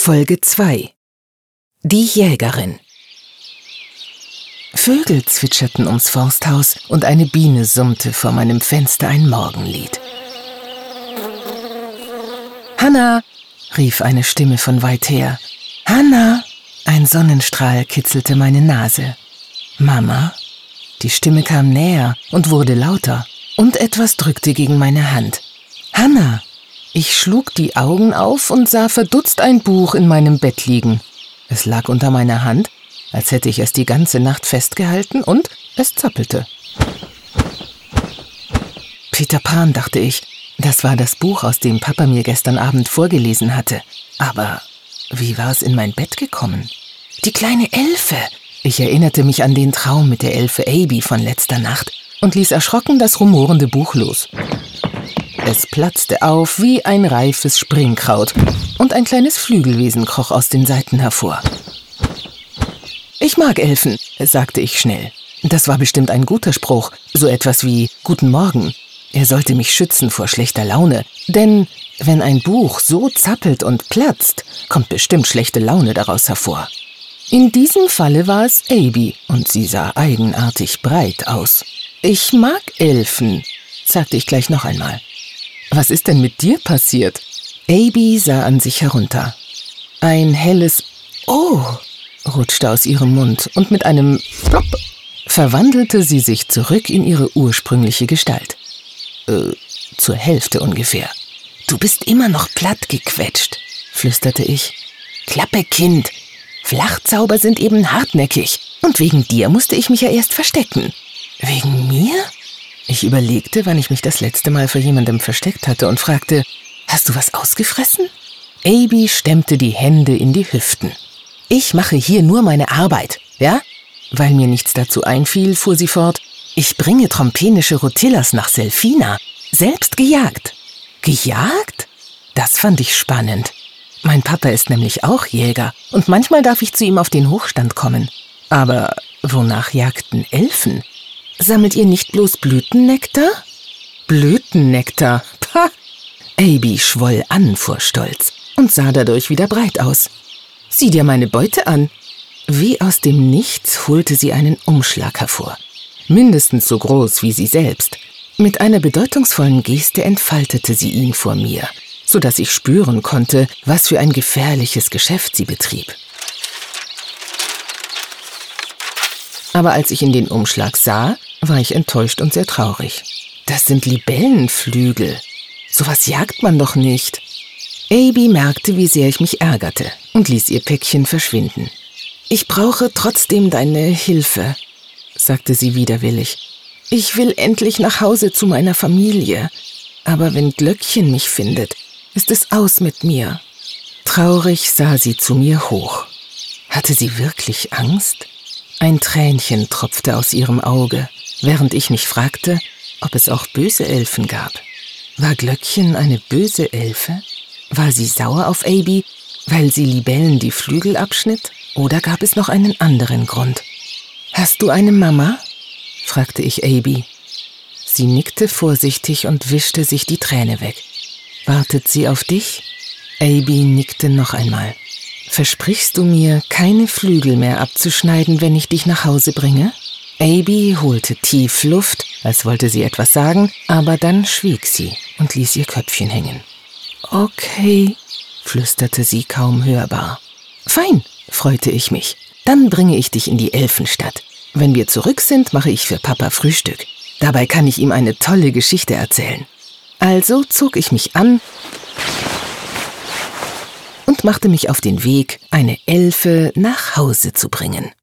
Folge 2: Die Jägerin. Vögel zwitscherten ums Forsthaus und eine Biene summte vor meinem Fenster ein Morgenlied. »Hanna«, rief eine Stimme von weit her. »Hanna«, ein Sonnenstrahl kitzelte meine Nase. »Mama?« Die Stimme kam näher und wurde lauter, und etwas drückte gegen meine Hand. »Hanna!« Ich schlug die Augen auf und sah verdutzt ein Buch in meinem Bett liegen. Es lag unter meiner Hand, als hätte ich es die ganze Nacht festgehalten, und es zappelte. Peter Pan, dachte ich. Das war das Buch, aus dem Papa mir gestern Abend vorgelesen hatte. Aber wie war es in mein Bett gekommen? Die kleine Elfe! Ich erinnerte mich an den Traum mit der Elfe Abby von letzter Nacht und ließ erschrocken das rumorende Buch los. Es platzte auf wie ein reifes Springkraut und ein kleines Flügelwesen kroch aus den Seiten hervor. »Ich mag Elfen«, sagte ich schnell. Das war bestimmt ein guter Spruch, so etwas wie »Guten Morgen«. Er sollte mich schützen vor schlechter Laune, denn wenn ein Buch so zappelt und platzt, kommt bestimmt schlechte Laune daraus hervor. In diesem Falle war es Abby und sie sah eigenartig breit aus. »Ich mag Elfen«, sagte ich gleich noch einmal. »Was ist denn mit dir passiert?« Abby sah an sich herunter. Ein helles »Oh« rutschte aus ihrem Mund und mit einem »Plopp« verwandelte sie sich zurück in ihre ursprüngliche Gestalt. Zur Hälfte ungefähr. »Du bist immer noch plattgequetscht«, flüsterte ich. »Klappe, Kind. Flachzauber sind eben hartnäckig und wegen dir musste ich mich ja erst verstecken.« »Wegen mir?« Ich überlegte, wann ich mich das letzte Mal vor jemandem versteckt hatte und fragte, »Hast du was ausgefressen?« Abby stemmte die Hände in die Hüften. »Ich mache hier nur meine Arbeit, ja?« Weil mir nichts dazu einfiel, fuhr sie fort, »ich bringe trompenische Rutillas nach Selfina, selbst gejagt.« »Gejagt?« Das fand ich spannend. Mein Papa ist nämlich auch Jäger und manchmal darf ich zu ihm auf den Hochstand kommen. Aber wonach jagten Elfen? Sammelt ihr nicht bloß Blütennektar? Blütennektar, pah! Abby schwoll an vor Stolz und sah dadurch wieder breit aus. »Sieh dir meine Beute an!« Wie aus dem Nichts holte sie einen Umschlag hervor. Mindestens so groß wie sie selbst. Mit einer bedeutungsvollen Geste entfaltete sie ihn vor mir, sodass ich spüren konnte, was für ein gefährliches Geschäft sie betrieb. Aber als ich in den Umschlag sah, war ich enttäuscht und sehr traurig. Das sind Libellenflügel. Sowas jagt man doch nicht. Abby merkte, wie sehr ich mich ärgerte und ließ ihr Päckchen verschwinden. »Ich brauche trotzdem deine Hilfe«, sagte sie widerwillig. »Ich will endlich nach Hause zu meiner Familie. Aber wenn Glöckchen mich findet, ist es aus mit mir.« Traurig sah sie zu mir hoch. Hatte sie wirklich Angst? Ein Tränchen tropfte aus ihrem Auge, während ich mich fragte, ob es auch böse Elfen gab. War Glöckchen eine böse Elfe? War sie sauer auf Abby, weil sie Libellen die Flügel abschnitt? Oder gab es noch einen anderen Grund? »Hast du eine Mama?« fragte ich Abby. Sie nickte vorsichtig und wischte sich die Träne weg. »Wartet sie auf dich?« Abby nickte noch einmal. »Versprichst du mir, keine Flügel mehr abzuschneiden, wenn ich dich nach Hause bringe?« Abby holte tief Luft, als wollte sie etwas sagen, aber dann schwieg sie und ließ ihr Köpfchen hängen. »Okay«, flüsterte sie kaum hörbar. »Fein«, freute ich mich. »Dann bringe ich dich in die Elfenstadt. Wenn wir zurück sind, mache ich für Papa Frühstück. Dabei kann ich ihm eine tolle Geschichte erzählen.« Also zog ich mich an und machte mich auf den Weg, eine Elfe nach Hause zu bringen.